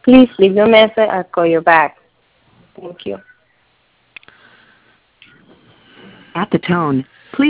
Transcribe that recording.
Please leave your message. I'll call you back. Thank you. At the tone,